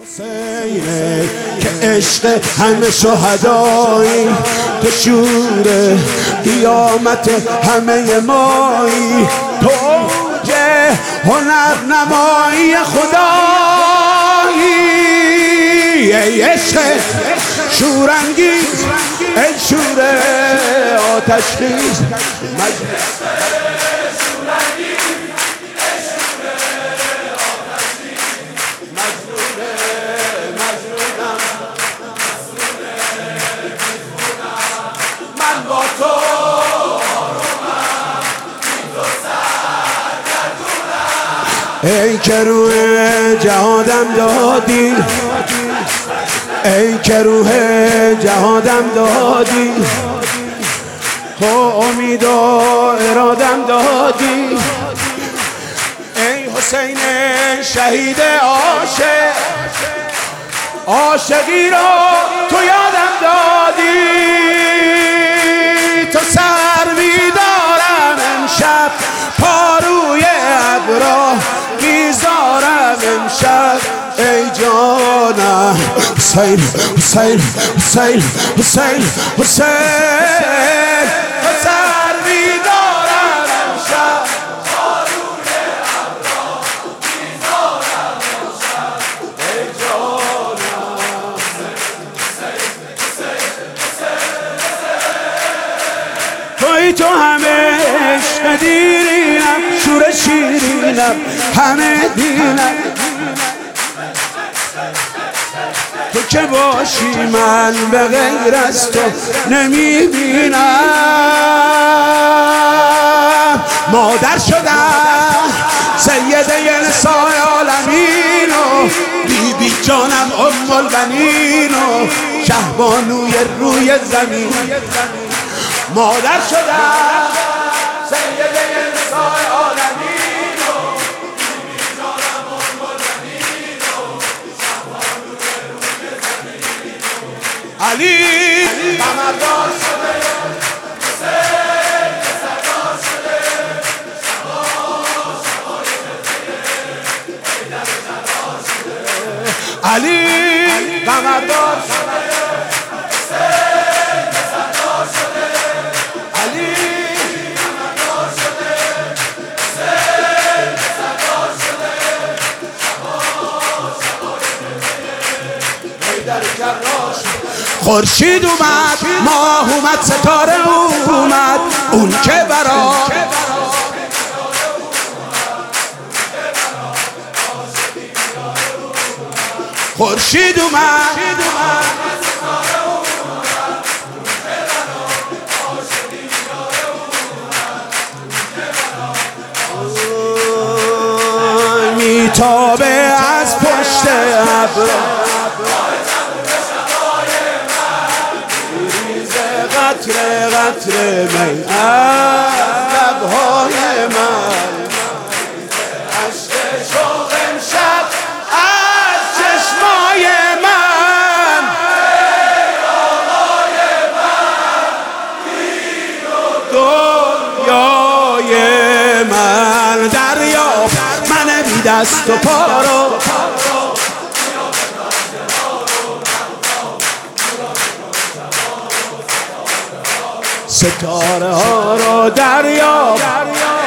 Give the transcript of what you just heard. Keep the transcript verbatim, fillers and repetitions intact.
حسینه که عشق همه شهدایی، تو شور قیامت همه مایی، تو که هنر نمایی خدایی. ای عشق شورانگیز، ای شور آتشخیز، ای که روح جهادم دادی، ای که روح جهادم دادی، تو امید و ارادم دادی. ای حسین شهید عاشق، عاشقی را تو یادم دادی. تو سروی دارم امشب، پاروی ابرا میذارم امشب. ای جانم حسین حسین حسین حسین حسین، تو سروی دارم امشب، پاروی ابرا میذارم امشب. ای جانم حسین حسین حسین، توی تو همه عشق دیرینم، شور شیرینم همه دینم. تو که باشی من به غیر از تو نمیبینم. مادر شدم سیده نسای عالمین و بی بی جانم ام البنین و شهبانوی روی زمین. مادر شدم سیده نسای عالمین و بی بی جانم ام البنین و شهبانوی روی زمین. علی قمردان شده، حسین سردار شده، شبا شبای حیدر جلال شده. علی قمردان شده، حسین سردار شده، علی قمردان شده، حسین سردار شده، شبا شبای حیدر جلال شده. خورشید اومد، ماه اومد، ستاره اومد، اون که برا خورشید اومد، میتابه از پشت ابرها، قطره قطره می از لبهای من، عشق شوق امشب از چشمای من. ای آقای من، دین و دنیای من، دریاب من بی دست و پا رو، ستاره ها رو دریاب